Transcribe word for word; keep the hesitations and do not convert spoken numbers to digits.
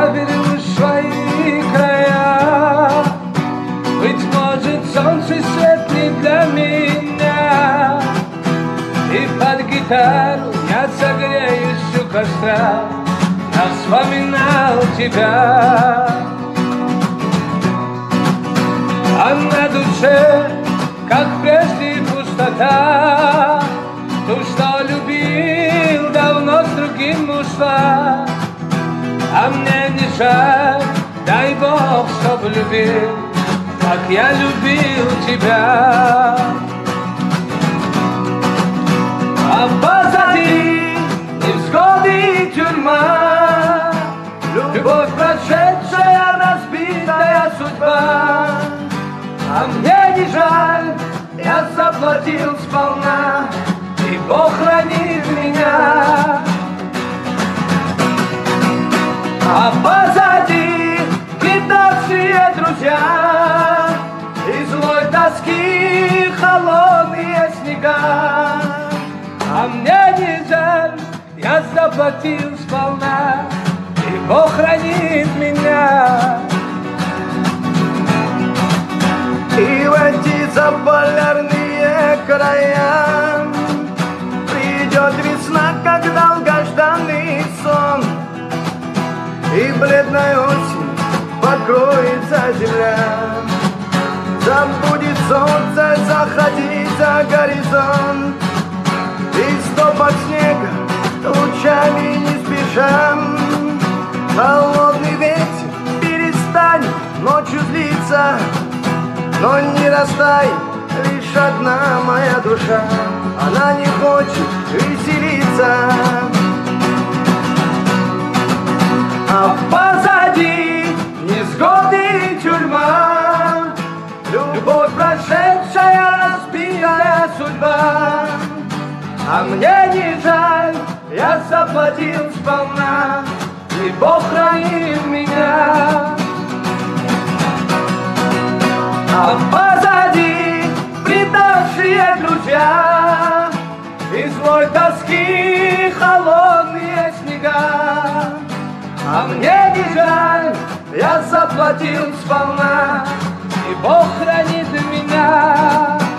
севере свои края. Быть может, солнце свет не для меня, и под гитару я согреюсь у костра, я вспоминал тебя. А на душе, как прежде, пустота. Ту, что любил, давно с другим ушла. А мне не жаль, дай Бог, чтоб любил, как я любил тебя. А позади невзгоды и тюрьма, любовь прошедшая, разбитая судьба. А мне не жаль, я заплатил сполна, и Бог хранит меня. А позади предавшие друзья, и злой тоски холодные снега. А мне не жаль, я заплатил сполна, и Бог хранит меня. И в эти заполярные края придет весна, как долгожданный сон, и бледной осень покроется земля. Забудет солнце заходить за горизонт, и стопок снега лучами не спеша. Холодный ветер перестанет ночью злиться, но не растает лишь одна моя душа, она не хочет веселиться. А позади невзгоды и тюрьма, любовь прошедшая, разбитая судьба. А мне не жаль, я заплатил сполна, и Бог хранит меня. А позади предавшие друзья, и злой тоски холодные снега. А мне не жаль, я заплатил сполна, и Бог хранит меня.